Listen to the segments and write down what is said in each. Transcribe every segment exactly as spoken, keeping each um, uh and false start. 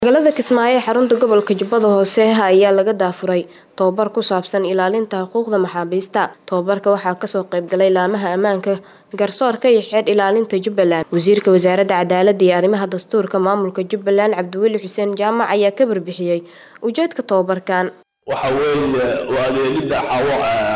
Magaalada Kismaayo ee xarunta gobolka Jubbada Hoose ayaa laga daafuray tababar ku saabsan ilaalinta xuquuqda maxaabiista. Tababarka waxaa ka soo qayb galay laamaha ammaanka, garsoorka iyo xeer ilaalinta Jubbaland. Wasiirka Wasaaradda Cadaaladda iyo Arrimaha Dastuurka Maamulka Jubbaland Cabdiweli Xuseen Jaamac ayaa ka warbixiyay ujeedka tababarkan. waxa weeye waa adeegida xawo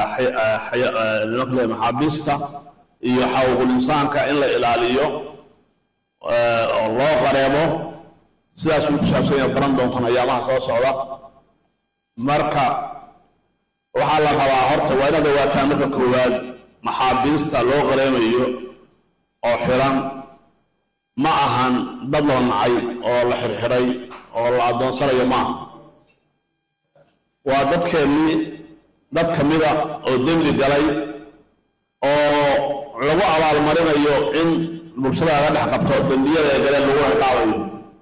maxaabiista iyo xaquuqul insaanka in la ilaaliyo oo loo qareemo sidaas uu ku saabsan yahay baran doontaan ayaamaha soo socda. marka waxaa la rabaa horta waa inaad ogaataan marka koowaad maxaabiista loo qareemayo oo xiran ma ahan dad la nacay oo la xirxiray oo la adoonsanayo maaha. waa dadkeennii dad ka mida oo dembi galay oo lagu abaalmarinayo in bulshada laga dhex qabto dembiyada ay galeen lagu ciqaabayo.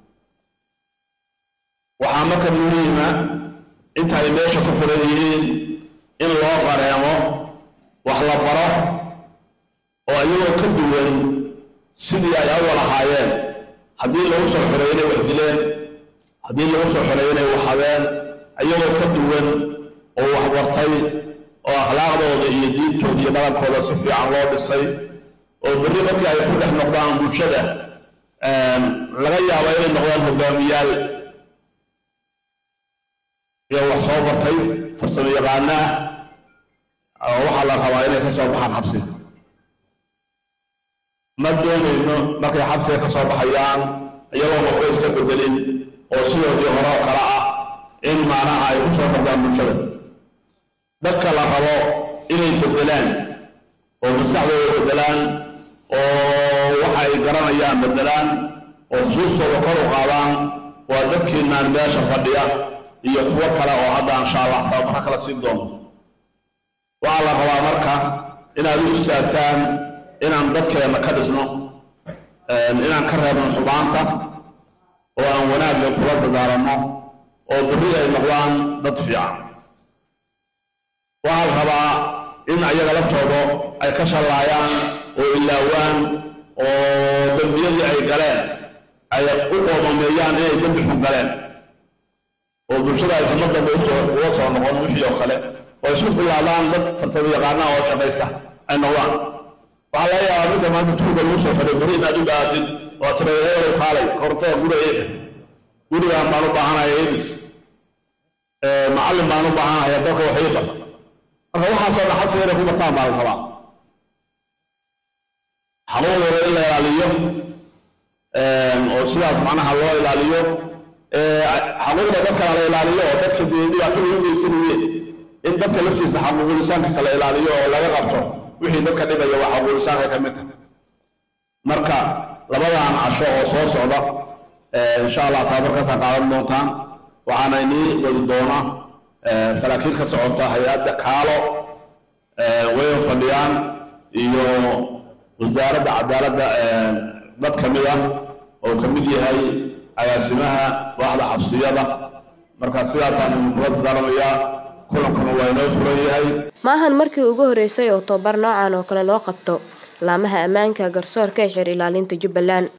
waxaa marka muhiima inta ay meesha ku xiran yihiin in loo qareemo wax la baro oo iyagoo ka duwan sidii ay awal ahaayeen. haddii lagu soo xiray inay wax dileen, haddii lagu soo xiray inay wax habeen, ayagoo ka duwan oo wax bartay oo akhlaaqdooda iyo diintooda iyo dhaqankooda si fiican loo dhisay oo berri markii ay ku dhex noqdaan bulshada laga yaabo inay noqdaan hogaamiyaal iyo wax soo bartay farsamo yaqaana ah waxaa la rabaa inay ka soo baxaan xabsi. ma doonayno markay xabsiga ka soo baxayaan iyagoo waxba iska bedelin oo sidoodii hore oo kale ah in maanaha ay ku soo noqdaan bulshada. dadka la rabo inay bedelaan oo maskaxdooda bedelaan oo waxa ay garanayaan bedelaan oo xusuustooda kor u qaadaan waa dadkiinaan meesha fadhiya iyo kuwo kale oo hadda insha allah tababara kala siin doono. waxaa la rabaa marka inaad u istaagtaan inaan dadkeena ka dhisno, inaan ka reebno xubaanta oo aan wanaagga kula dadaalano oo berri ay noqdaan dad fiican. waxaa la rabaa in ayaga laftooda ay ka shallaayaan oo ilaawaan oo dembiyadii ay galeen ay u qoomameeyaan inay dembi xun galeen oo bulshada ay sama dambe uga soo noqon wixii oo kale oo isku filaadaan dad farsamo yaqaana oo shaqaysta ay noqdaan. waxaa laga yaabaa midka maanta tuuga lagu soo xiray berri inaad u dhaatid oo tireereer qaalay korontada guriga gurigaan baan u baahanahay ebis macallin baan u baahanahay dadka waxay bar marka waxaasoo dhan xabsiga inay ku bartaan baa la rabaa. xanuunkooda in la ilaaliyo oo sidaas macnaha loo ilaaliyo xanuunda dadkana la ilaaliyo oo dadka dhibaatada u geysanayeen in dadka laftiisa xaquuqul insaankiisa la ilaaliyo oo laga qabto wixii dadka dhibaya waa xaquuqul insaanka ka mid tahay. marka labadan casho oo soo socda insha allah tababarkaasaan qaadan doontaan. waxaana inii wadi doona saraakiil ka socota hay-adda kaalo wayn fadhiyaan iyo wasaaradda cadaaladda dad ka mid ah oo ka mid yahay agaasimaha waaxda xabsiyada. marka sidaasaan kula dadaalamayaa. kulankuna waa inoo furan yahay. maahan markii ugu horeysay oo tababar noocan oo kale loo qabto laamaha ammaanka, garsoorka iyo xeer ilaalinta Jubbaland.